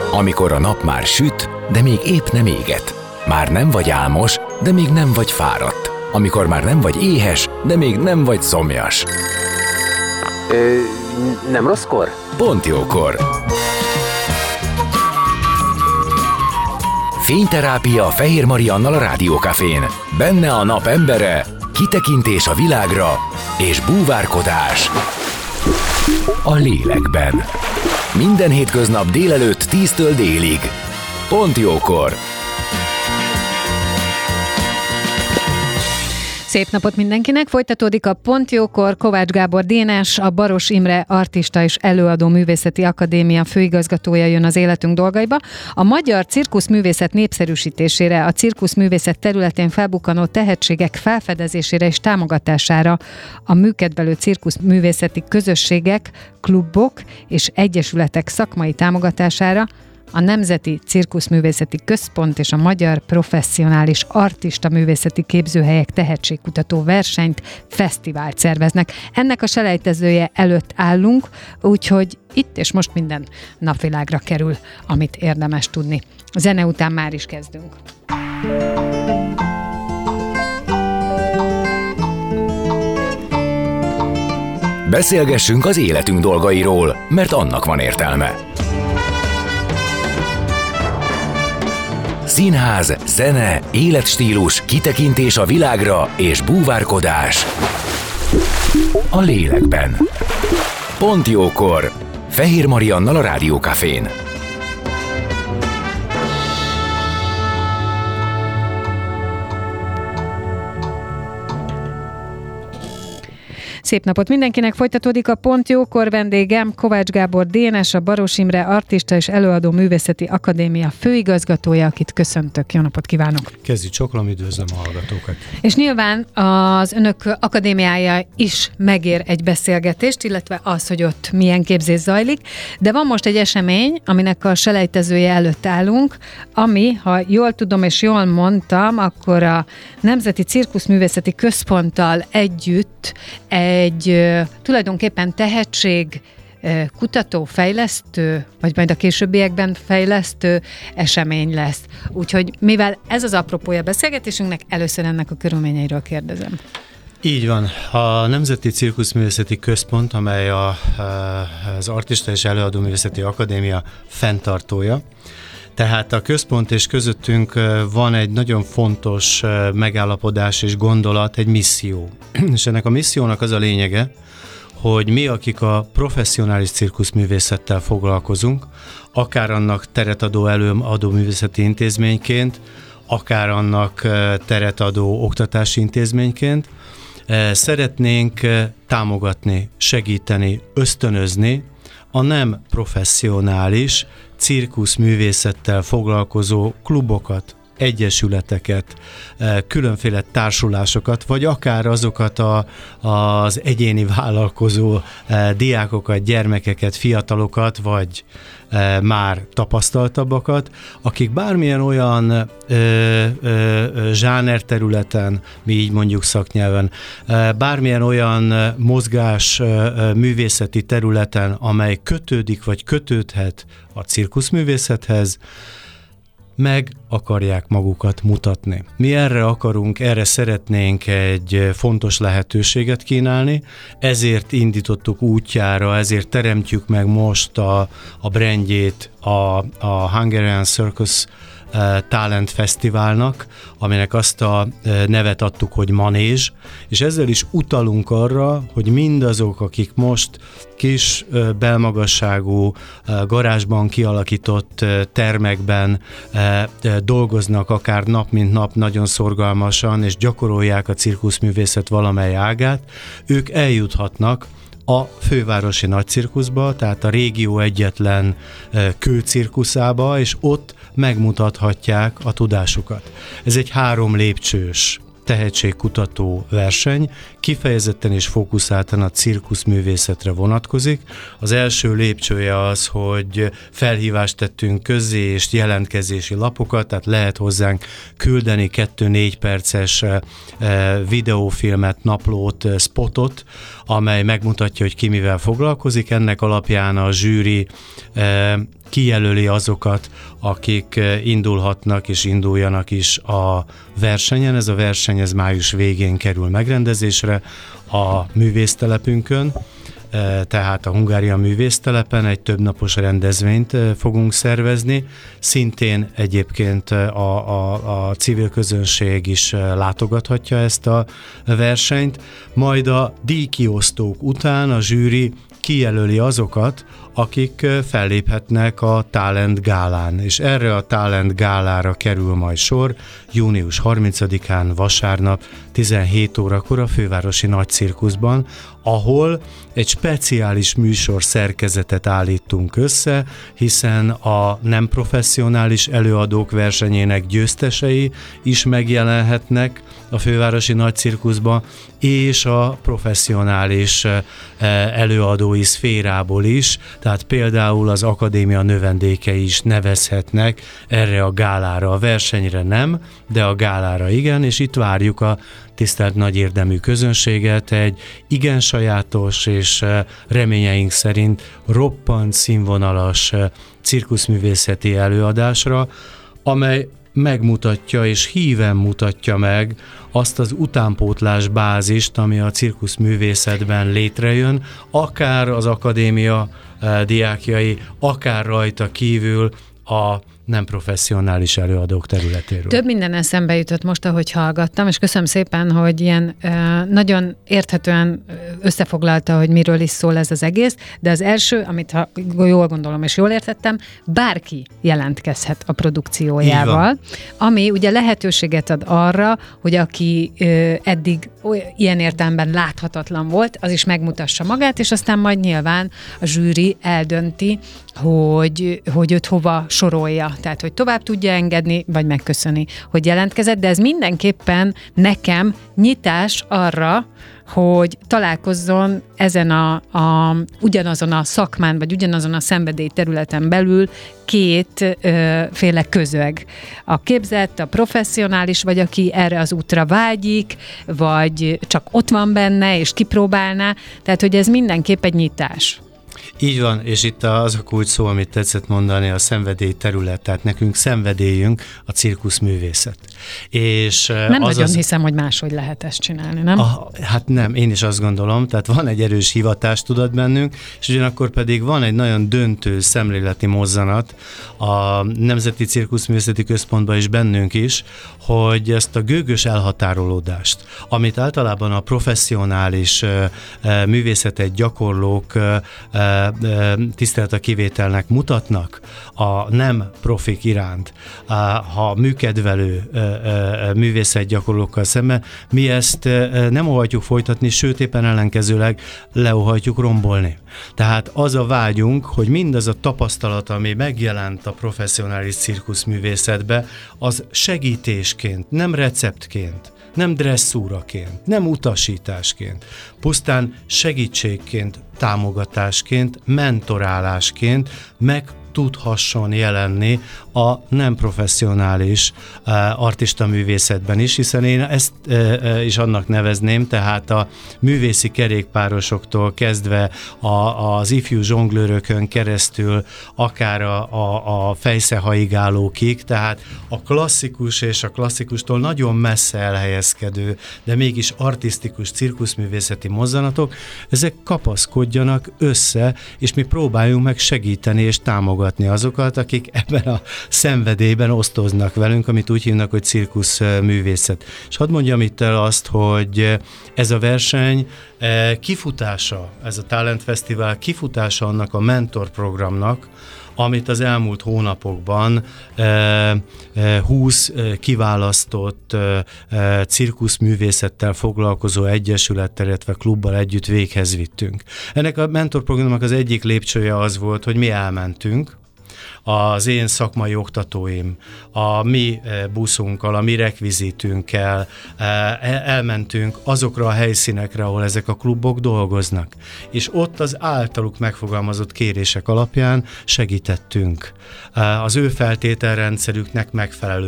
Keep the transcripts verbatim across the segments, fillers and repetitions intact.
Amikor a nap már süt, de még épp nem éget. Már nem vagy álmos, de még nem vagy fáradt. Amikor már nem vagy éhes, de még nem vagy szomjas. Ö, nem rosszkor? Pont jókor. Fényterápia Fehér Mariannal a Rádiókafén. Benne a nap embere, kitekintés a világra és búvárkodás a lélekben. Minden hétköznap délelőtt tíztől délig. Pont jókor. Szép napot mindenkinek! Folytatódik a Pont jókor. Kovács Gábor Dénes, a Baros Imre Artista és Előadó Művészeti Akadémia főigazgatója jön az életünk dolgaiba. A magyar cirkuszművészet népszerűsítésére, a cirkuszművészet területén felbukkanó tehetségek felfedezésére és támogatására, a műkedvelő cirkuszművészeti közösségek, klubok és egyesületek szakmai támogatására a Nemzeti Cirkuszművészeti Központ és a Magyar Professzionális Artista Művészeti Képzőhelyek tehetségkutató versenyt, fesztivált szerveznek. Ennek a selejtezője előtt állunk, úgyhogy itt és most minden napvilágra kerül, amit érdemes tudni. A zene után már is kezdünk. Beszélgessünk az életünk dolgairól, mert annak van értelme. Színház, zene, életstílus, kitekintés a világra és búvárkodás a lélekben. Pont jókor. Fehér Mariannal a Rádiókafén. Szép napot mindenkinek! Folytatódik a Pont jókor. Vendégem Kovács Gábor Dénes, a Baros Imre Artista és Előadó Művészeti Akadémia főigazgatója, akit köszöntök. Jó napot kívánok! Kezdjük csokolom, üdvözlöm a hallgatókat! És nyilván az önök akadémiája is megér egy beszélgetést, illetve az, hogy ott milyen képzés zajlik, de van most egy esemény, aminek a selejtezője előtt állunk, ami, ha jól tudom és jól mondtam, akkor a Nemzeti Cirkuszművészeti Központtal együtt egy tulajdonképpen tehetség kutató, fejlesztő, vagy majd a későbbiekben fejlesztő esemény lesz. Úgyhogy mivel ez az apropója beszélgetésünknek, először ennek a körülményeiről kérdezem. Így van. A Nemzeti Cirkuszművészeti Központ, amely a, az Artista és Előadó Művészeti Akadémia fenntartója, tehát a központ és közöttünk van egy nagyon fontos megállapodás és gondolat, egy misszió. És ennek a missziónak az a lényege, hogy mi, akik a professzionális cirkuszművészettel foglalkozunk, akár annak teret adó előadó művészeti intézményként, akár annak teret adó oktatási intézményként, szeretnénk támogatni, segíteni, ösztönözni a nem professzionális cirkuszművészettel foglalkozó klubokat, egyesületeket, különféle társulásokat, vagy akár azokat a, az egyéni vállalkozó diákokat, gyermekeket, fiatalokat, vagy már tapasztaltabbakat, akik bármilyen olyan ö, ö, zsánerterületen, mi így mondjuk szaknyelven, bármilyen olyan mozgás ö, művészeti területen, amely kötődik vagy kötődhet a cirkuszművészethez, meg akarják magukat mutatni. Mi erre akarunk, erre szeretnénk egy fontos lehetőséget kínálni, ezért indítottuk útjára, ezért teremtjük meg most a, a brandjét a, a Hungarian Circus Talent Fesztiválnak, aminek azt a nevet adtuk, hogy Manés, és ezzel is utalunk arra, hogy mindazok, akik most kis belmagasságú garázsban kialakított termekben dolgoznak, akár nap mint nap nagyon szorgalmasan, és gyakorolják a cirkuszművészet valamely ágát, ők eljuthatnak a fővárosi nagycirkuszba, tehát a régió egyetlen kőcirkuszába, és ott megmutathatják a tudásukat. Ez egy három lépcsős tehetségkutató verseny, kifejezetten és fókuszáltan a cirkuszművészetre vonatkozik. Az első lépcsője az, hogy felhívást tettünk közzé és jelentkezési lapokat, tehát lehet hozzánk küldeni kettő-négy perces videófilmet, naplót, spotot, amely megmutatja, hogy ki mivel foglalkozik. Ennek alapján a zsűri kijelöli azokat, akik indulhatnak és induljanak is a versenyen. Ez a verseny ez május végén kerül megrendezésre a művésztelepünkön, tehát a Hungária művésztelepen egy többnapos rendezvényt fogunk szervezni. Szintén egyébként a, a, a civil közönség is látogathatja ezt a versenyt, majd a díjkiosztók után a zsűri kijelöli azokat, akik felléphetnek a Talent Gálán, és erre a Talent Gálára kerül majd sor június harmincadikán vasárnap tizenhét órakor a fővárosi Nagycirkuszban, ahol egy speciális műsor szerkezetet állítunk össze, hiszen a nem professzionális előadók versenyének győztesei is megjelenhetnek a fővárosi Nagycirkuszban, és a professzionális előadói szférából is, tehát például az akadémia növendékei is nevezhetnek erre a gálára. A versenyre nem, de a gálára igen, és itt várjuk a tisztelt nagy érdemű közönséget egy igen sajátos és reményeink szerint roppant színvonalas cirkuszművészeti előadásra, amely megmutatja és híven mutatja meg azt az utánpótlás bázist, ami a cirkuszművészetben létrejön, akár az akadémia diákjai, akár rajta kívül a nem professzionális előadók területéről. Több minden eszembe jutott most, ahogy hallgattam, és köszönöm szépen, hogy ilyen uh, nagyon érthetően összefoglalta, hogy miről is szól ez az egész, de az első, amit ha jól gondolom és jól értettem, bárki jelentkezhet a produkciójával, ami ugye lehetőséget ad arra, hogy aki uh, eddig ilyen értelemben láthatatlan volt, az is megmutassa magát, és aztán majd nyilván a zsűri eldönti, hogy, hogy őt hova sorolja. Tehát, hogy tovább tudja engedni, vagy megköszöni, hogy jelentkezett, de ez mindenképpen nekem nyitás arra, hogy találkozzon ezen a, a ugyanazon a szakmán, vagy ugyanazon a szenvedély területen belül két ö, féle közög. A képzett, a professzionális, vagy aki erre az útra vágyik, vagy csak ott van benne, és kipróbálná. Tehát, hogy ez mindenképp egy nyitás. Így van, és itt az a kulcs szó, amit tetszett mondani, a szenvedély terület, tehát nekünk szenvedélyünk a cirkuszművészet. És nem az nagyon az... hiszem, hogy máshogy lehet ezt csinálni, nem? A, hát nem, én is azt gondolom, tehát van egy erős hivatástudat bennünk, és ugyanakkor pedig van egy nagyon döntő szemléleti mozzanat a Nemzeti Cirkuszművészeti Központban is bennünk is, hogy ezt a gőgös elhatárolódást, amit általában a professzionális uh, művészetet gyakorlók uh, tisztelet a kivételnek mutatnak a nem profik iránt, ha műkedvelő művészetgyakorlókkal szemben, mi ezt nem óhajtjuk folytatni, sőt éppen ellenkezőleg leóhajtjuk rombolni. Tehát az a vágyunk, hogy mindaz a tapasztalat, ami megjelent a professzionális cirkuszművészetbe, az segítésként, nem receptként, nem dresszúraként, nem utasításként, pusztán segítségként, támogatásként, mentorálásként meg tudhasson jelenni a nem professzionális uh, artista művészetben is, hiszen én ezt uh, is annak nevezném, tehát a művészi kerékpárosoktól kezdve a, az ifjú zsonglőrökön keresztül, akár a, a, a fejszehaigálókig, tehát a klasszikus és a klasszikustól nagyon messze elhelyezkedő, de mégis artisztikus cirkuszművészeti mozzanatok, ezek kapaszkodjanak össze, és mi próbáljunk meg segíteni és támogatni azokat, akik ebben a szenvedélyben osztoznak velünk, amit úgy hívnak, hogy cirkuszművészet. És hadd mondjam itt el azt, hogy ez a verseny kifutása, ez a Talent Fesztivál kifutása annak a mentorprogramnak, amit az elmúlt hónapokban húsz kiválasztott cirkuszművészettel foglalkozó egyesülettel, illetve klubbal együtt véghez vittünk. Ennek a mentorprogramnak az egyik lépcsője az volt, hogy mi elmentünk, az én szakmai oktatóim, a mi buszunkkal, a mi rekvizitünkkel elmentünk azokra a helyszínekre, ahol ezek a klubok dolgoznak. És ott az általuk megfogalmazott kérések alapján segítettünk az ő feltételrendszerüknek megfelelően.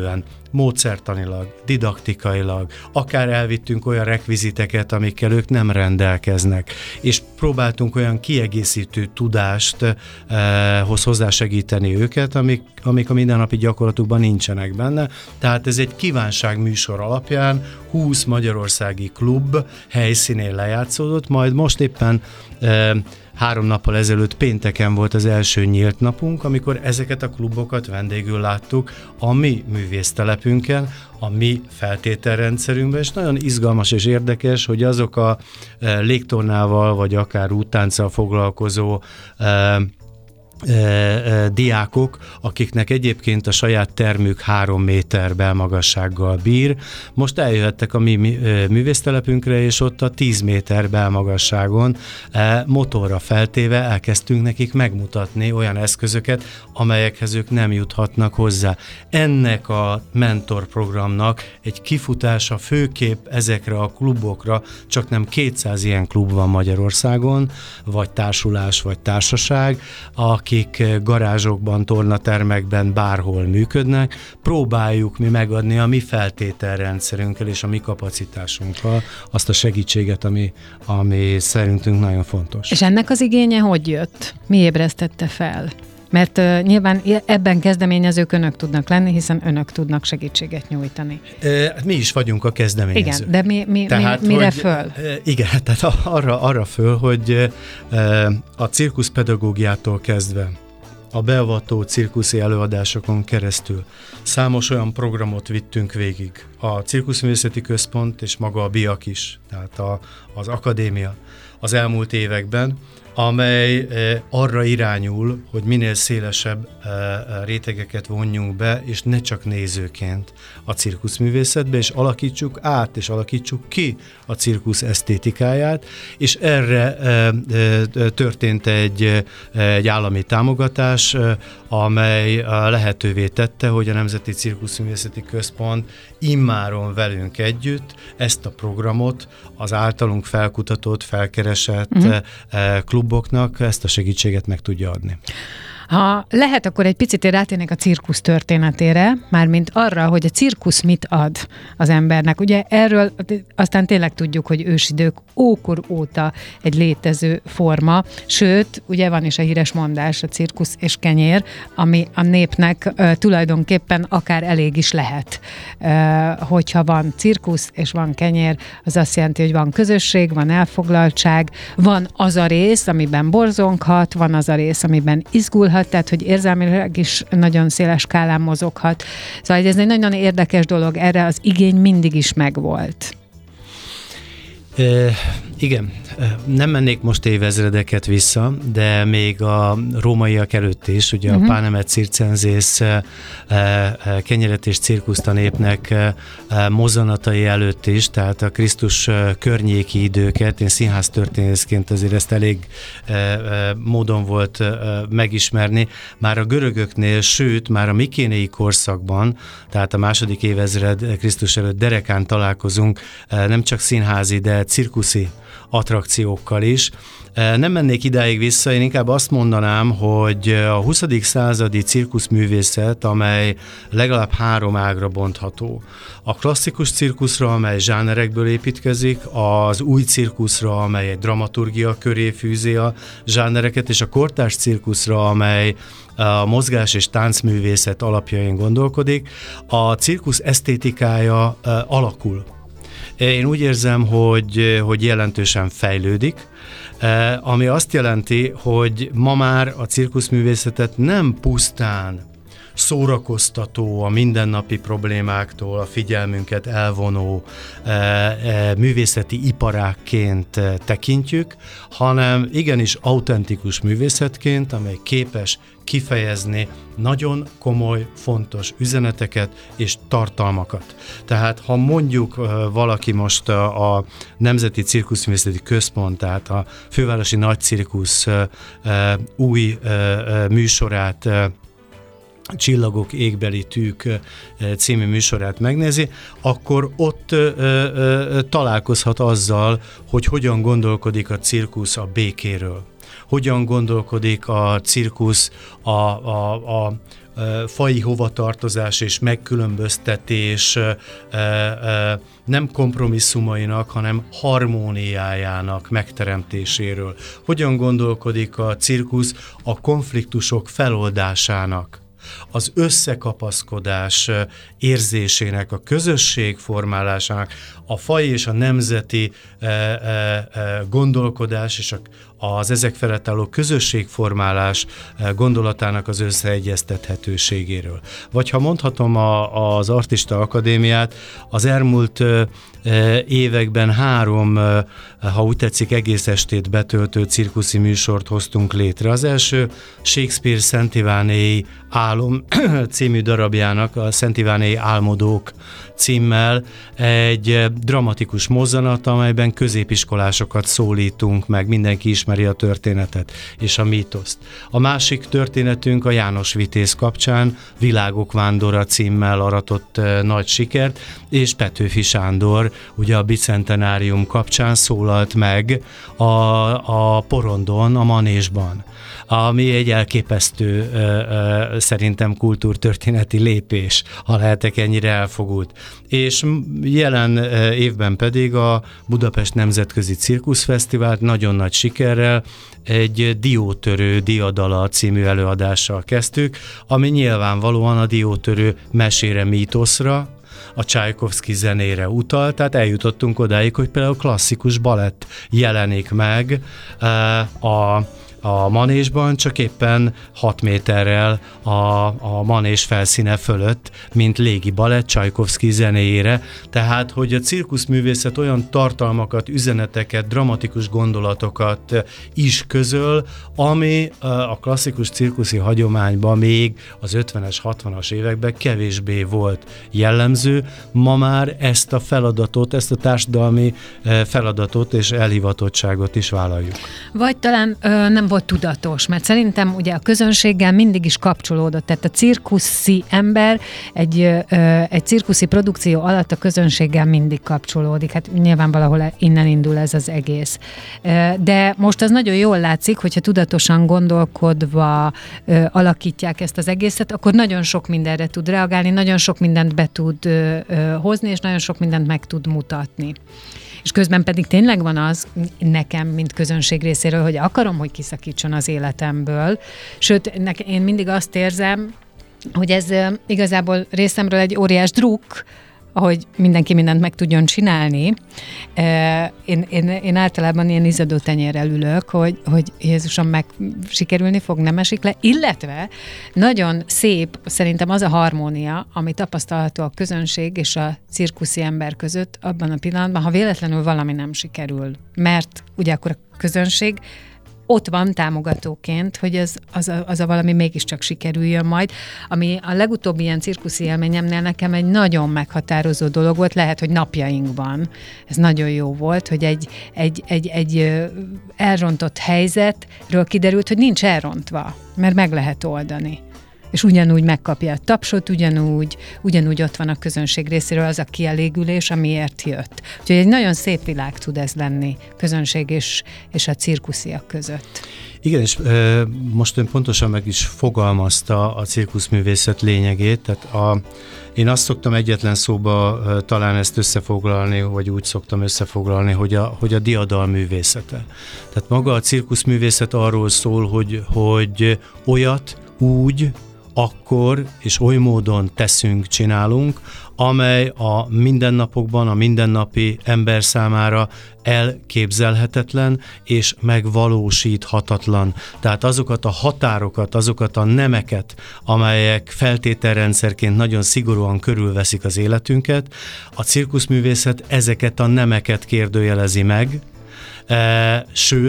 módszertanilag, didaktikailag, akár elvittünk olyan rekviziteket, amikkel ők nem rendelkeznek, és próbáltunk olyan kiegészítő tudást eh, hoz hozzásegíteni őket, amik, amik a mindennapi gyakorlatukban nincsenek benne. Tehát ez egy kívánság műsor alapján húsz magyarországi klub helyszínén lejátszódott, majd most éppen eh, három nappal ezelőtt pénteken volt az első nyílt napunk, amikor ezeket a klubokat vendégül láttuk a mi művésztelepünken, a mi feltételrendszerünkben, és nagyon izgalmas és érdekes, hogy azok a e, légtornával, vagy akár úttánccal foglalkozó e, E, e, diákok, akiknek egyébként a saját termük három méter belmagassággal bír, most eljöhettek a mi művésztelepünkre, és ott a tíz méter belmagasságon e, motorra feltéve elkezdtünk nekik megmutatni olyan eszközöket, amelyekhez ők nem juthatnak hozzá. Ennek a mentorprogramnak egy kifutása főképp ezekre a klubokra, csak nem kétszáz ilyen klub van Magyarországon, vagy társulás, vagy társaság, a akik garázsokban, tornatermekben bárhol működnek, próbáljuk mi megadni a mi feltételrendszerünkkel és a mi kapacitásunkkal azt a segítséget, ami, ami szerintünk nagyon fontos. És ennek az igénye hogy jött? Mi ébresztette fel? Mert uh, nyilván ebben kezdeményezők önök tudnak lenni, hiszen önök tudnak segítséget nyújtani. E, mi is vagyunk a kezdeményezők. Igen, de mi, mi, tehát, mi, mire hogy, föl? Igen, tehát arra, arra föl, hogy a cirkuszpedagógiától kezdve a beavató cirkuszi előadásokon keresztül számos olyan programot vittünk végig. A Cirkuszművészeti Központ és maga a BIAK is, tehát a, az akadémia az elmúlt években, amely arra irányul, hogy minél szélesebb rétegeket vonjunk be, és ne csak nézőként a cirkuszművészetbe, és alakítsuk át, és alakítsuk ki a cirkusz esztétikáját, és erre történt egy, egy állami támogatás, amely lehetővé tette, hogy a Nemzeti Cirkuszművészeti Központ immáron velünk együtt ezt a programot az általunk felkutatott, felkeresett uh-huh. kluboknak ezt a segítséget meg tudja adni. Ha lehet, akkor egy picit én rátérnék a cirkusz történetére, mármint arra, hogy a cirkusz mit ad az embernek. Ugye erről aztán tényleg tudjuk, hogy ősidők ókor óta egy létező forma, sőt, ugye van is a híres mondás, a cirkusz és kenyér, ami a népnek uh, tulajdonképpen akár elég is lehet. Uh, hogyha van cirkusz és van kenyér, az azt jelenti, hogy van közösség, van elfoglaltság, van az a rész, amiben borzonghat, van az a rész, amiben izgulhat, tehát, hogy érzelmileg is nagyon széles skálán mozoghat. Szóval ez egy nagyon érdekes dolog, erre az igény mindig is megvolt. E, igen, nem mennék most évezredeket vissza, de még a rómaiak előtt is, ugye uh-huh. a Panem Circenses e, e, kenyeret és cirkusztanépnek e, mozzanatai előtt is, tehát a Krisztus környéki időket, én színháztörténészként azért ezt elég e, e, módon volt e, megismerni, már a görögöknél, sőt, már a mikénei korszakban, tehát a második évezred Krisztus előtt derekán találkozunk, e, nem csak színházi, de cirkuszi attrakciókkal is. Nem mennék idáig vissza, én inkább azt mondanám, hogy a huszadik századi cirkuszművészet, amely legalább három ágra bontható. A klasszikus cirkuszra, amely zsánerekből építkezik, az új cirkuszra, amely egy dramaturgia köré fűzi a zsánereket, és a kortárs cirkuszra, amely a mozgás és táncművészet alapjain gondolkodik. A cirkusz esztétikája alakul. Én úgy érzem, hogy, hogy jelentősen fejlődik, ami azt jelenti, hogy ma már a cirkuszművészetet nem pusztán szórakoztató, a mindennapi problémáktól a figyelmünket elvonó e, e, művészeti iparákként e, tekintjük, hanem igenis autentikus művészetként, amely képes kifejezni nagyon komoly, fontos üzeneteket és tartalmakat. Tehát ha mondjuk valaki most a, a Nemzeti Cirkuszművészeti Központ, tehát a Fővárosi Nagycirkusz új műsorát Csillagok égbeli tűk című műsorát megnézi, akkor ott ö, ö, találkozhat azzal, hogy hogyan gondolkodik a cirkusz a békéről. Hogyan gondolkodik a cirkusz a, a, a faji hovatartozás és megkülönböztetés nem kompromisszumainak, hanem harmóniájának megteremtéséről. Hogyan gondolkodik a cirkusz a konfliktusok feloldásának, az összekapaszkodás érzésének, a közösség formálásának, a faj és a nemzeti e, e, e, gondolkodás és a, az ezek felett álló közösségformálás gondolatának az összeegyeztethetőségéről. Vagy ha mondhatom a, az Artista Akadémiát, az elmúlt e, években három, e, ha úgy tetszik, egész estét betöltő cirkuszi műsort hoztunk létre. Az első Shakespeare Szent Ivánéi Álom című darabjának, a Szent Ivánéi Álmodók címmel egy dramatikus mozzanat, amelyben középiskolásokat szólítunk meg, mindenki ismeri a történetet és a mítoszt. A másik történetünk a János Vitéz kapcsán Világok vándora címmel aratott e, nagy sikert, és Petőfi Sándor ugye a bicentenárium kapcsán szólalt meg a, a porondon, a manésban, ami egy elképesztő ö, ö, szerintem kultúrtörténeti lépés, ha lehetek ennyire elfogult. És jelen évben pedig a Budapest Nemzetközi Cirkuszfesztivált nagyon nagy sikerrel egy Diótörő Diadala című előadással kezdtük, ami nyilvánvalóan a Diótörő mesére, mítoszra, a Csajkovszky zenére utal, tehát eljutottunk odáig, hogy például klasszikus balett jelenik meg a a manésban, csak éppen hat méterrel a, a manés felszíne fölött, mint légi balett Csajkovszky zenéjére. Tehát, hogy a cirkuszművészet olyan tartalmakat, üzeneteket, dramatikus gondolatokat is közöl, ami a klasszikus cirkuszi hagyományban még az ötvenes, hatvanas években kevésbé volt jellemző. Ma már ezt a feladatot, ezt a társadalmi feladatot és elhivatottságot is vállaljuk. Vagy talán ö, nem volt tudatos, mert szerintem ugye a közönséggel mindig is kapcsolódott, tehát a cirkuszi ember egy, ö, egy cirkuszi produkció alatt a közönséggel mindig kapcsolódik, hát nyilván valahol innen indul ez az egész. De most az nagyon jól látszik, hogyha tudatosan gondolkodva ö, alakítják ezt az egészet, akkor nagyon sok mindenre tud reagálni, nagyon sok mindent be tud ö, ö, hozni, és nagyon sok mindent meg tud mutatni. És közben pedig tényleg van az nekem, mint közönség részéről, hogy akarom, hogy kiszakítson az életemből. Sőt, nekem, én mindig azt érzem, hogy ez igazából részemről egy óriás drukk, ahogy mindenki mindent meg tudjon csinálni. Én, én, én általában ilyen izzadó tenyérrel ülök, hogy, hogy Jézusom, meg sikerülni fog, nem esik le, illetve nagyon szép szerintem az a harmónia, ami tapasztalható a közönség és a cirkuszi ember között abban a pillanatban, ha véletlenül valami nem sikerül. Mert ugye akkor a közönség ott van támogatóként, hogy ez, az, a, az a valami mégiscsak sikerüljön majd, ami a legutóbbi ilyen cirkuszi élményemnél nekem egy nagyon meghatározó dolog volt, lehet, hogy napjainkban. Ez nagyon jó volt, hogy egy, egy, egy, egy elrontott helyzetről kiderült, hogy nincs elrontva, mert meg lehet oldani. És ugyanúgy megkapja a tapsot, ugyanúgy, ugyanúgy ott van a közönség részéről az a kielégülés, amiért jött. Úgyhogy egy nagyon szép világ tud ez lenni, közönség és, és a cirkusziak között. Igen, és e, most ön pontosan meg is fogalmazta a cirkuszművészet lényegét, tehát a, én azt szoktam egyetlen szóba e, talán ezt összefoglalni, vagy úgy szoktam összefoglalni, hogy a, hogy a diadal művészete. Tehát maga a cirkuszművészet arról szól, hogy, hogy olyat úgy, akkor és oly módon teszünk, csinálunk, amely a mindennapokban, a mindennapi ember számára elképzelhetetlen és megvalósíthatatlan. Tehát azokat a határokat, azokat a nemeket, amelyek feltételrendszerként nagyon szigorúan körülveszik az életünket, a cirkuszművészet ezeket a nemeket kérdőjelezi meg, e, sőt,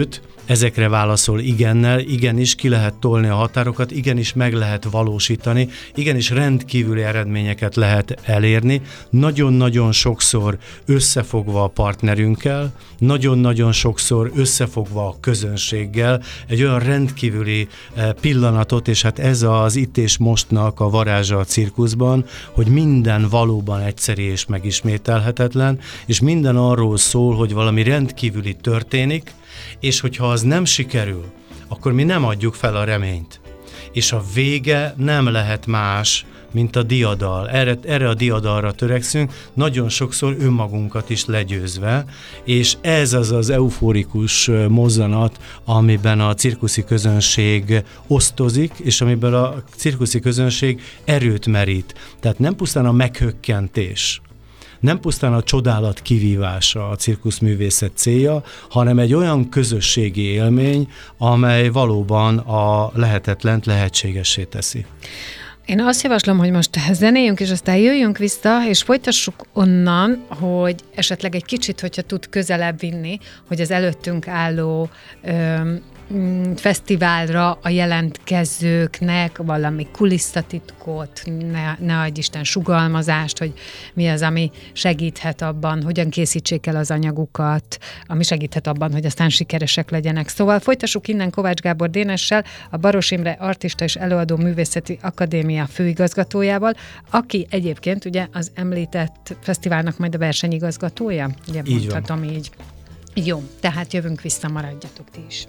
ezekre válaszol igennel, igenis ki lehet tolni a határokat, igenis meg lehet valósítani, igenis rendkívüli eredményeket lehet elérni, nagyon-nagyon sokszor összefogva a partnerünkkel, nagyon-nagyon sokszor összefogva a közönséggel, egy olyan rendkívüli pillanatot, és hát ez az itt és mostnak a varázsa a cirkuszban, hogy minden valóban egyszerű és megismételhetetlen, és minden arról szól, hogy valami rendkívüli történik, és hogyha az nem sikerül, akkor mi nem adjuk fel a reményt. És a vége nem lehet más, mint a diadal. Erre, erre a diadalra törekszünk, nagyon sokszor önmagunkat is legyőzve, és ez az az euforikus mozzanat, amiben a cirkuszi közönség osztozik, és amiben a cirkuszi közönség erőt merít. Tehát nem pusztán a meghökkentés, nem pusztán a csodálat kivívása a cirkuszművészet célja, hanem egy olyan közösségi élmény, amely valóban a lehetetlent lehetségessé teszi. Én azt javaslom, hogy most zenéljünk, és aztán jöjjünk vissza, és folytassuk onnan, hogy esetleg egy kicsit, hogyha tud közelebb vinni, hogy az előttünk álló öm, fesztiválra a jelentkezőknek valami kulisszatitkot, ne, ne adj Isten sugalmazást, hogy mi az, ami segíthet abban, hogyan készítsék el az anyagukat, ami segíthet abban, hogy aztán sikeresek legyenek. Szóval folytassuk innen Kovács Gábor Dénessel, a Baross Imre Artista és Előadó Művészeti Akadémia főigazgatójával, aki egyébként ugye az említett fesztiválnak majd a versenyigazgatója, ugye így mondhatom van. így. Jó, tehát jövünk vissza, maradjatok ti is.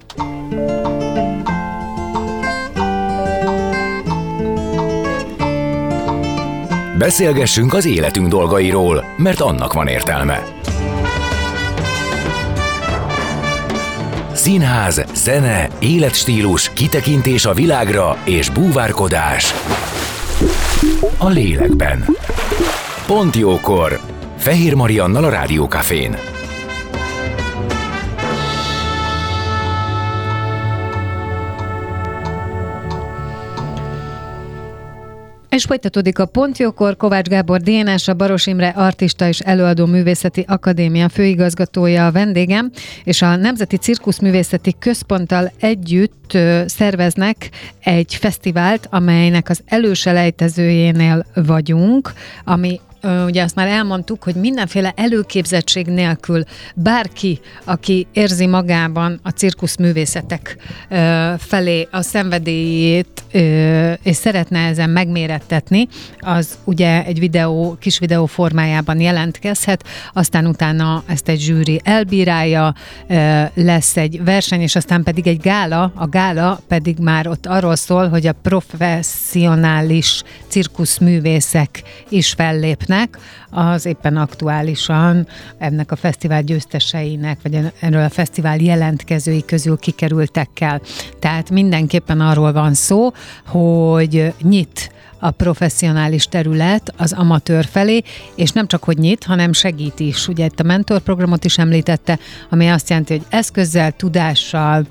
Beszélgessünk az életünk dolgairól, mert annak van értelme. Színház, zene, életstílus, kitekintés a világra és búvárkodás a lélekben. Pont jókor! Fehér Mariannal a Rádió Cafén. És folytatódik a Pont jókor, Kovács Gábor Dénes, a Baross Imre Artista és Előadó Művészeti Akadémia főigazgatója a vendégem, és a Nemzeti Cirkuszművészeti Központtal együtt szerveznek egy fesztivált, amelynek az előselejtezőjénél vagyunk, ami ugye azt már elmondtuk, hogy mindenféle előképzettség nélkül bárki, aki érzi magában a cirkuszművészetek felé a szenvedélyét, és szeretne ezen megmérettetni, az ugye egy videó, kis videó formájában jelentkezhet, aztán utána ezt egy zsűri elbírálja, lesz egy verseny, és aztán pedig egy gála, a gála pedig már ott arról szól, hogy a professzionális cirkuszművészek is fellépnek, az éppen aktuálisan ennek a fesztivál győzteseinek, vagy erről a fesztivál jelentkezői közül kikerültekkel. Tehát mindenképpen arról van szó, hogy nyit a professzionális terület az amatőr felé, és nem csak hogy nyit, hanem segít is. Ugye itt a mentorprogramot is említette, ami azt jelenti, hogy eszközzel, tudással,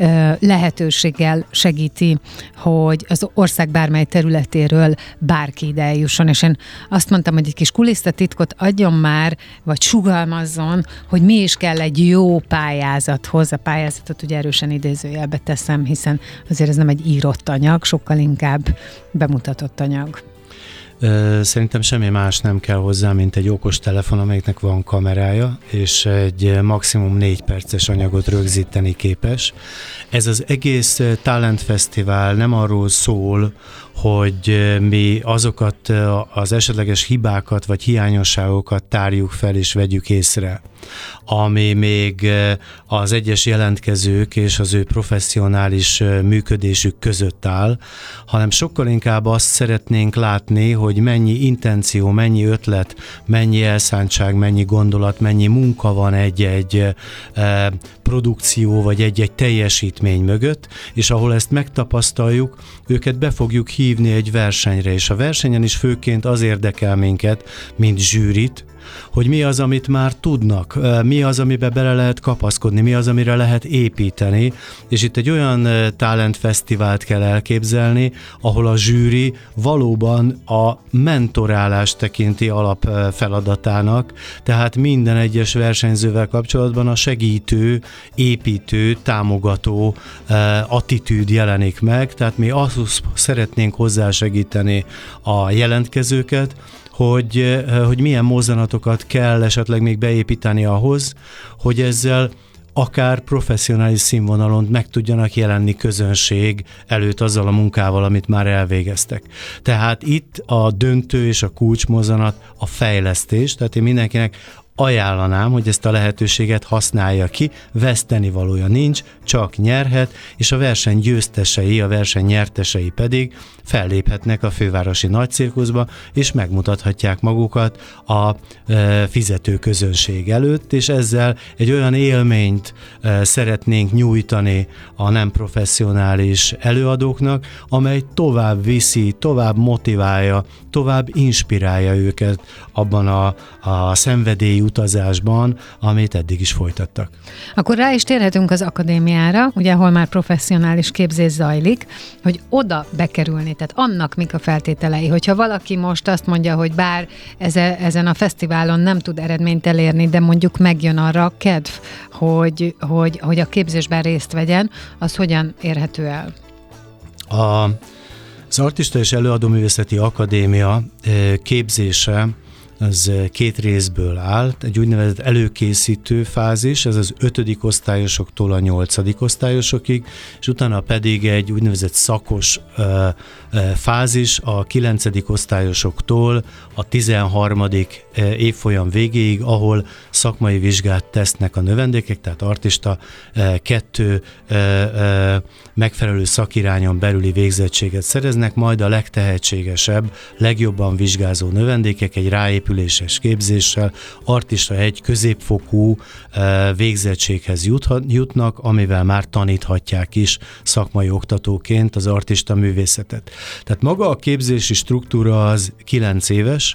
lehetőséggel segíti, hogy az ország bármely területéről bárki ide eljusson. És én azt mondtam, hogy egy kis kulisszatitkot adjon már, vagy sugalmazzon, hogy mi is kell egy jó pályázathoz. A pályázatot ugye erősen idézőjelbe teszem, hiszen azért ez nem egy írott anyag, sokkal inkább bemutatott anyag. Szerintem semmi más nem kell hozzá, mint egy okos telefon, amelyiknek van kamerája, és egy maximum négy perces anyagot rögzíteni képes. Ez az egész Talent Fesztivál nem arról szól, hogy mi azokat az esetleges hibákat vagy hiányosságokat tárjuk fel és vegyük észre, ami még az egyes jelentkezők és az ő professzionális működésük között áll, hanem sokkal inkább azt szeretnénk látni, hogy mennyi intenció, mennyi ötlet, mennyi elszántság, mennyi gondolat, mennyi munka van egy-egy produkció vagy egy-egy teljesítmény mögött, és ahol ezt megtapasztaljuk, őket be fogjuk hívni egy versenyre, és a versenyen is főként az érdekel minket, mint zsűrit, hogy mi az, amit már tudnak, mi az, amiben bele lehet kapaszkodni, mi az, amire lehet építeni, és itt egy olyan talentfesztivált kell elképzelni, ahol a zsűri valóban a mentorálást tekinti alapfeladatának, tehát minden egyes versenyzővel kapcsolatban a segítő, építő, támogató attitűd jelenik meg, tehát mi azt szeretnénk hozzásegíteni a jelentkezőket, hogy, hogy milyen mozzanatokat kell esetleg még beépíteni ahhoz, hogy ezzel akár professzionális színvonalon meg tudjanak jelenni közönség előtt azzal a munkával, amit már elvégeztek. Tehát itt a döntő és a kulcsmozzanat a fejlesztés, tehát én mindenkinek ajánlanám, hogy ezt a lehetőséget használja ki, vesztenivalója nincs, csak nyerhet, és a verseny győztesei, a verseny nyertesei pedig felléphetnek a fővárosi nagycirkuszba, és megmutathatják magukat a e, fizető közönség előtt, és ezzel egy olyan élményt e, szeretnénk nyújtani a nem professzionális előadóknak, amely tovább viszi, tovább motiválja, tovább inspirálja őket abban a, a szenvedélyi utazásban, amit eddig is folytattak. Akkor rá is térhetünk az akadémiára, ugye, ahol már professzionális képzés zajlik, hogy oda bekerülni, tehát annak mik a feltételei, hogyha valaki most azt mondja, hogy bár ezen a fesztiválon nem tud eredményt elérni, de mondjuk megjön arra a kedv, hogy, hogy, hogy a képzésben részt vegyen, az hogyan érhető el? A, az Artista és Előadóművészeti Akadémia képzése az két részből áll, egy úgynevezett előkészítő fázis, ez az ötödik osztályosoktól a nyolcadik osztályosokig, és utána pedig egy úgynevezett szakos ö, ö, fázis a kilencedik osztályosoktól a tizenharmadik évfolyam végéig, ahol szakmai vizsgát tesznek a növendékek, tehát artista ö, kettő ö, ö, megfelelő szakirányon belüli végzettséget szereznek, majd a legtehetségesebb, legjobban vizsgázó növendékek egy ráépüléses képzéssel artista egy középfokú végzettséghez jutnak, amivel már taníthatják is szakmai oktatóként az artista művészetet. Tehát maga a képzési struktúra az kilenc éves,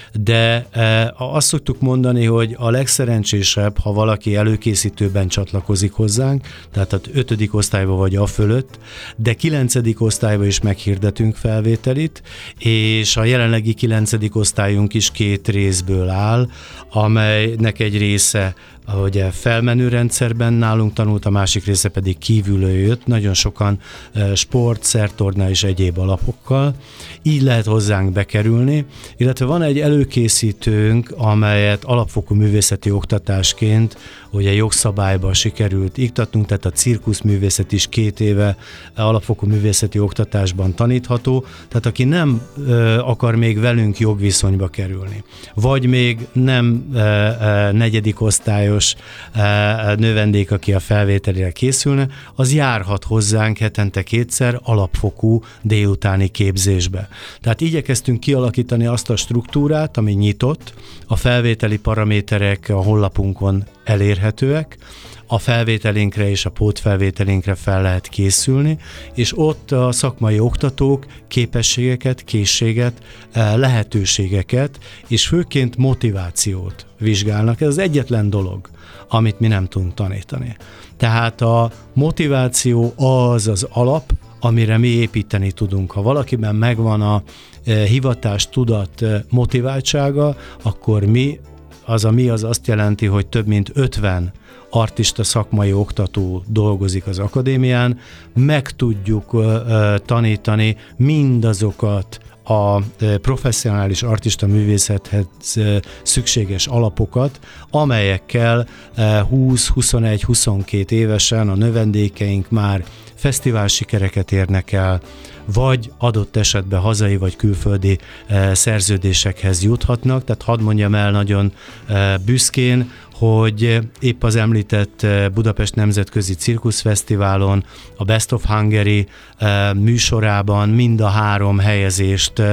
de azt szoktuk mondani, hogy a legszerencsésebb, ha valaki előkészítőben csatlakozik hozzánk, tehát az ötödik osztályba vagy a fölött, de kilencedik osztályba is meghirdetünk felvételit, és a jelenlegi kilencedik osztályunk is két részből áll, amelynek egy része ugye felmenő rendszerben nálunk tanult, a másik része pedig kívülről jött, nagyon sokan sport, szertorna és egyéb alapokkal. Így lehet hozzánk bekerülni, illetve van egy előkészítőnk, amelyet alapfokú művészeti oktatásként ugye jogszabályba sikerült iktatnunk, tehát a cirkuszművészet is két éve alapfokú művészeti oktatásban tanítható, tehát aki nem ö, akar még velünk jogviszonyba kerülni, vagy még nem ö, ö, negyedik osztályos ö, növendék, aki a felvételére készülne, az járhat hozzánk hetente kétszer alapfokú délutáni képzésbe. Tehát igyekeztünk kialakítani azt a struktúrát, ami nyitott, a felvételi paraméterek a honlapunkon elérhetőek, a felvételinkre és a pótfelvételinkre fel lehet készülni, és ott a szakmai oktatók képességeket, készséget, lehetőségeket, és főként motivációt vizsgálnak. Ez az egyetlen dolog, amit mi nem tudunk tanítani. Tehát a motiváció az az alap, amire mi építeni tudunk. Ha valakiben megvan a hivatás, tudat, motiváltsága, akkor mi, az a mi az azt jelenti, hogy több mint ötven artista szakmai oktató dolgozik az akadémián, meg tudjuk uh, tanítani mindazokat a professzionális artista művészethez szükséges alapokat, amelyekkel húsz, huszonegy, huszonkét évesen a növendékeink már fesztivál sikereket érnek el, vagy adott esetben hazai vagy külföldi szerződésekhez juthatnak. Tehát hadd mondjam el nagyon büszkén, hogy épp az említett Budapest Nemzetközi Cirkuszfesztiválon, a Best of Hungary műsorában mind a három helyezést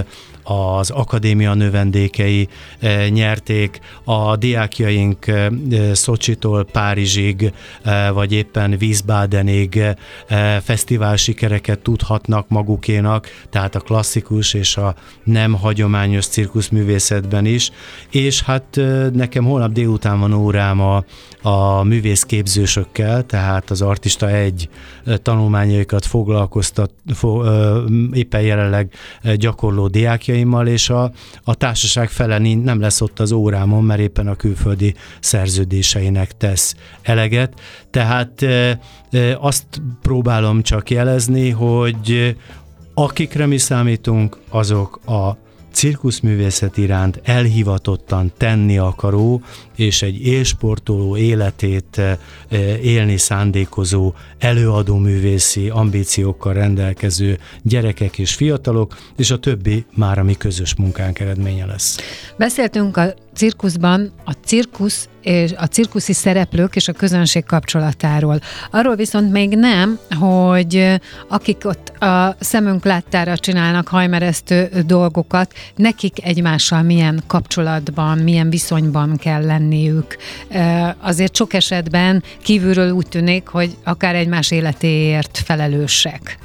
az akadémia növendékei nyerték, a diákjaink Szocsitól Párizsig, vagy éppen Wiesbadenig fesztivál sikereket tudhatnak magukénak, tehát a klasszikus és a nem hagyományos cirkuszművészetben is, és hát nekem holnap délután van órám a, a művészképzősökkel, tehát az Artista egy tanulmányaikat foglalkoztat, fo, éppen jelenleg gyakorló diákjaimmal, és a, a társaság fele nem lesz ott az órámon, mert éppen a külföldi szerződéseinek tesz eleget. Tehát azt próbálom csak jelezni, hogy akikre mi számítunk, azok a cirkuszművészet iránt elhivatottan tenni akaró és egy élsportoló életét élni szándékozó, előadó művészi ambíciókkal rendelkező gyerekek és fiatalok, és a többi már a mi közös munkánk eredménye lesz. Beszéltünk a cirkuszban a cirkusz és a cirkuszi szereplők és a közönség kapcsolatáról. Arról viszont még nem, hogy akik ott a szemünk láttára csinálnak hajmeresztő dolgokat, nekik egymással milyen kapcsolatban, milyen viszonyban kell lenniük. Azért sok esetben kívülről úgy tűnik, hogy akár egymás életéért felelősek.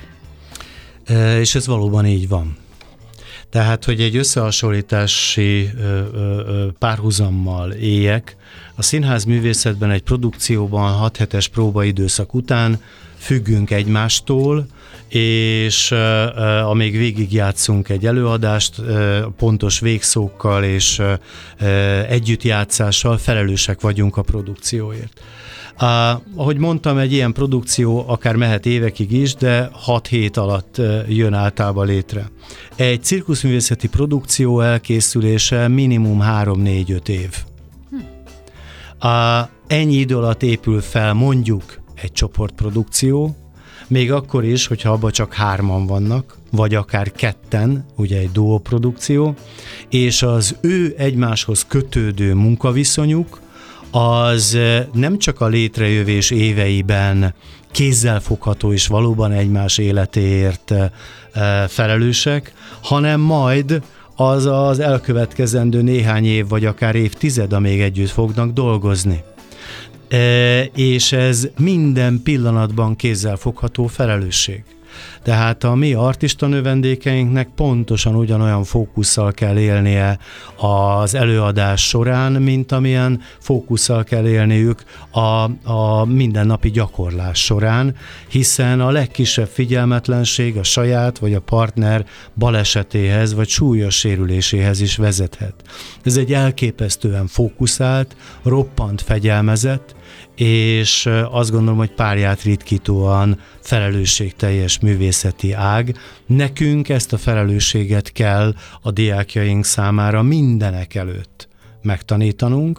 És ez valóban így van. Tehát, hogy egy összehasonlítási ö, ö, párhuzammal éljek, a színház művészetben egy produkcióban hat hetes próbaidőszak után függünk egymástól, és uh, uh, amíg végigjátszunk egy előadást, uh, pontos végszókkal és uh, uh, együttjátszással felelősek vagyunk a produkcióért. Uh, ahogy mondtam, egy ilyen produkció akár mehet évekig is, de hat hét alatt uh, jön általában létre. Egy cirkuszművészeti produkció elkészülése minimum három-négy-öt év. Hm. Uh, ennyi idő alatt épül fel mondjuk egy csoportprodukció, még akkor is, hogyha abban csak hárman vannak, vagy akár ketten, ugye egy duóprodukció, és az ő egymáshoz kötődő munkaviszonyuk az nem csak a létrejövés éveiben kézzelfogható és valóban egymás életéért felelősek, hanem majd az az elkövetkezendő néhány év, vagy akár évtized, amíg együtt fognak dolgozni. E, és ez minden pillanatban kézzelfogható felelősség. Tehát a mi artista növendékeinknek pontosan ugyanolyan fókusszal kell élnie az előadás során, mint amilyen fókusszal kell élniük a, a mindennapi gyakorlás során, hiszen a legkisebb figyelmetlenség a saját vagy a partner balesetéhez vagy súlyos sérüléséhez is vezethet. Ez egy elképesztően fókuszált, roppant fegyelmezett, és azt gondolom, hogy párját ritkítóan felelősségteljes művészeti ág. Nekünk ezt a felelősséget kell a diákjaink számára mindenek előtt megtanítanunk,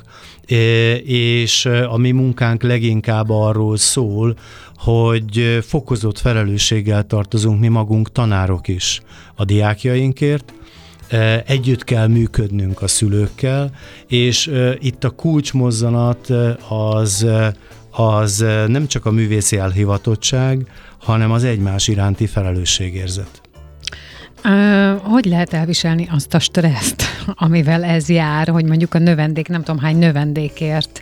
és a mi munkánk leginkább arról szól, hogy fokozott felelősséggel tartozunk mi magunk tanárok is a diákjainkért, együtt kell működnünk a szülőkkel, és itt a kulcsmozzanat az, az nem csak a művészi elhivatottság, hanem az egymás iránti felelősségérzet. Hogy lehet elviselni azt a stresszt, amivel ez jár, hogy mondjuk a növendék, nem tudom hány növendékért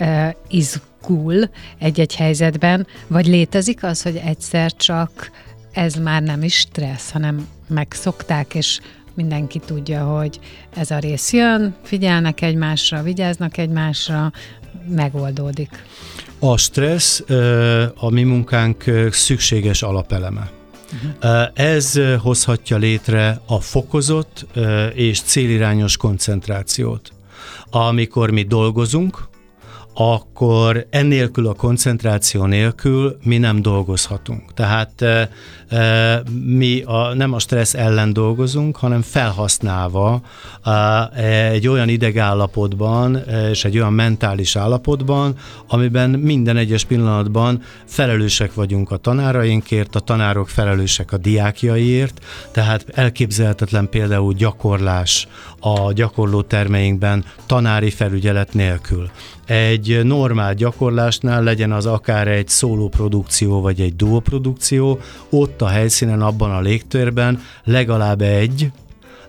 izgul egy-egy helyzetben, vagy létezik az, hogy egyszer csak ez már nem is stressz, hanem megszokták, és mindenki tudja, hogy ez a rész jön, figyelnek egymásra, vigyáznak egymásra, megoldódik. A stressz a mi munkánk szükséges alapeleme. Uh-huh. Ez hozhatja létre a fokozott és célirányos koncentrációt. Amikor mi dolgozunk, akkor ennélkül a koncentráció nélkül mi nem dolgozhatunk. Tehát e, e, mi a, nem a stressz ellen dolgozunk, hanem felhasználva e, egy olyan idegállapotban és egy olyan mentális állapotban, amiben minden egyes pillanatban felelősek vagyunk a tanárainkért, a tanárok felelősek a diákjaiért, tehát elképzelhetetlen például gyakorlás a gyakorló termeinkben tanári felügyelet nélkül. Egy normál gyakorlásnál, legyen az akár egy szólóprodukció vagy egy duóprodukció, ott a helyszínen, abban a légtérben legalább egy,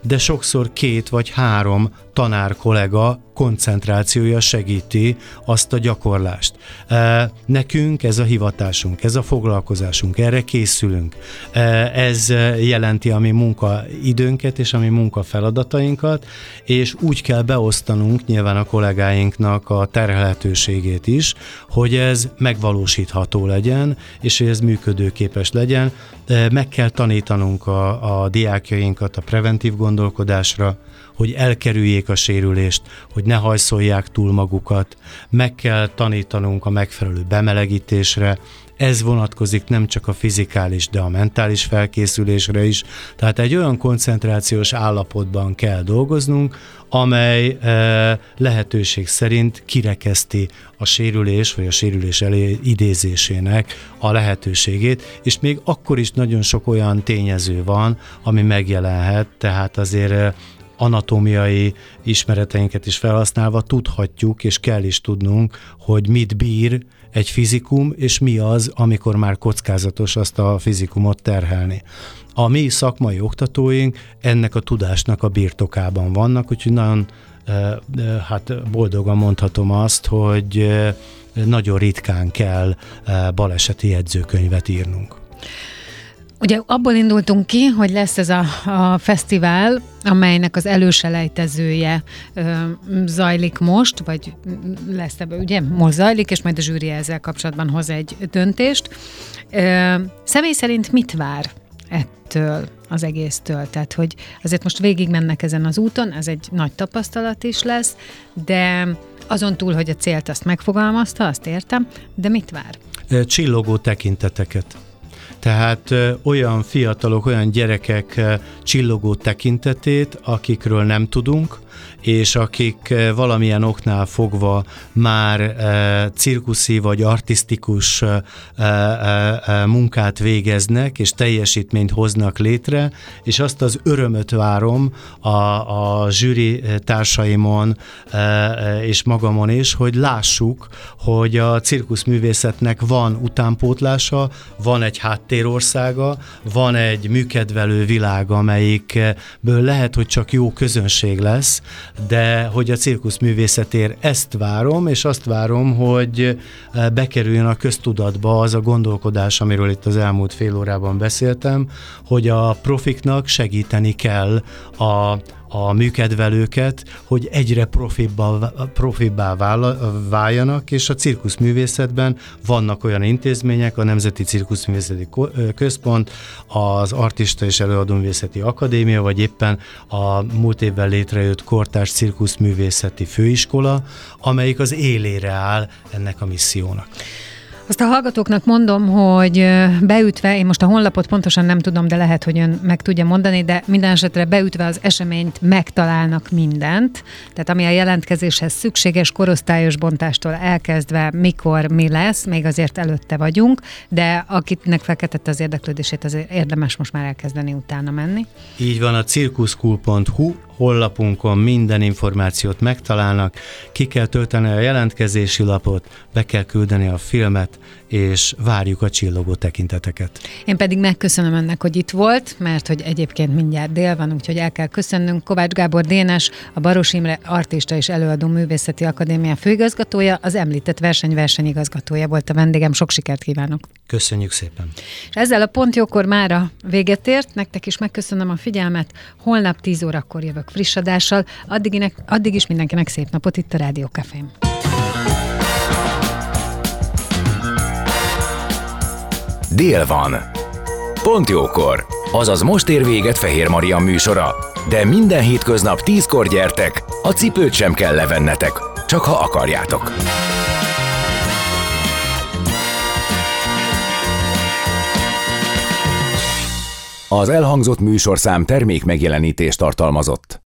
de sokszor két vagy három tanár kollega koncentrációja segíti azt a gyakorlást. Nekünk ez a hivatásunk, ez a foglalkozásunk, erre készülünk. Ez jelenti a mi munkaidőnket és a mi munkafeladatainkat, és úgy kell beosztanunk nyilván a kollégáinknak a terhelhetőségét is, hogy ez megvalósítható legyen, és hogy ez működőképes legyen. Meg kell tanítanunk a, a diákjainkat a preventív gondolkodásra, hogy elkerüljék a sérülést, hogy ne hajszolják túl magukat, meg kell tanítanunk a megfelelő bemelegítésre, ez vonatkozik nem csak a fizikális, de a mentális felkészülésre is, tehát egy olyan koncentrációs állapotban kell dolgoznunk, amely e, lehetőség szerint kirekeszti a sérülés, vagy a sérülés elé idézésének a lehetőségét, és még akkor is nagyon sok olyan tényező van, ami megjelenhet, tehát azért anatómiai ismereteinket is felhasználva tudhatjuk, és kell is tudnunk, hogy mit bír egy fizikum, és mi az, amikor már kockázatos azt a fizikumot terhelni. A mi szakmai oktatóink ennek a tudásnak a birtokában vannak, úgyhogy nagyon hát boldogan mondhatom azt, hogy nagyon ritkán kell baleseti jegyzőkönyvet írnunk. Ugye abból indultunk ki, hogy lesz ez a, a fesztivál, amelynek az előselejtezője ö, zajlik most, vagy lesz ebben, ugye most zajlik, és majd a zsűri ezzel kapcsolatban hoz egy döntést. Ö, személy szerint mit vár ettől az egésztől? Tehát, hogy azért most végigmennek ezen az úton, ez egy nagy tapasztalat is lesz, de azon túl, hogy a célt azt megfogalmazta, azt értem, de mit vár? Csillogó tekinteteket. Tehát ö, olyan fiatalok, olyan gyerekek ö, csillogó tekintetét, akikről nem tudunk, és akik ö, valamilyen oknál fogva már ö, cirkuszi vagy artisztikus ö, ö, ö, munkát végeznek, és teljesítményt hoznak létre, és azt az örömöt várom a, a zsűri társaimon ö, ö, és magamon is, hogy lássuk, hogy a cirkuszművészetnek van utánpótlása, van egy háttérországa, van egy műkedvelő világ, amelyikből lehet, hogy csak jó közönség lesz, de hogy a cirkuszművészetért ezt várom, és azt várom, hogy bekerüljön a köztudatba az a gondolkodás, amiről itt az elmúlt fél órában beszéltem, hogy a profiknak segíteni kell a a műkedvelőket, hogy egyre profibbá, profibbá váljanak, és a cirkuszművészetben vannak olyan intézmények, a Nemzeti Cirkuszművészeti Központ, az Artista és Előadóművészeti Akadémia, vagy éppen a múlt évben létrejött Kortárs Cirkuszművészeti Főiskola, amelyik az élére áll ennek a missziónak. Azt a hallgatóknak mondom, hogy beütve, én most a honlapot pontosan nem tudom, de lehet, hogy ön meg tudja mondani, de minden esetre beütve az eseményt megtalálnak mindent, tehát ami a jelentkezéshez szükséges, korosztályos bontástól elkezdve, mikor mi lesz, még azért előtte vagyunk, de akitnek felkeltette az érdeklődését, azért érdemes most már elkezdeni utána menni. Így van, a cirkuszkul pont hu honlapunkon minden információt megtalálnak, ki kell tölteni a jelentkezési lapot, be kell küldeni a filmet, és várjuk a csillogó tekinteteket. Én pedig megköszönöm önnek, hogy itt volt, mert hogy egyébként mindjárt dél van, úgyhogy el kell köszönnünk. Kovács Gábor Dénes, a Baros Imre Artista és Előadó Művészeti Akadémia főigazgatója, az említett verseny versenyigazgatója volt a vendégem. Sok sikert kívánok! Köszönjük szépen! És ezzel a Pont Jókor mára véget ért, nektek is megköszönöm a figyelmet, holnap tíz órakor jövök friss adással, addig, addig is mindenkinek szép napot itt a Rádió Cafén. Dél van. Pont jókor. Azaz most ér véget Fehér Maria műsora. De minden hétköznap tízkor gyertek, a cipőt sem kell levennetek, csak ha akarjátok. Az elhangzott műsorszám termék megjelenítést tartalmazott.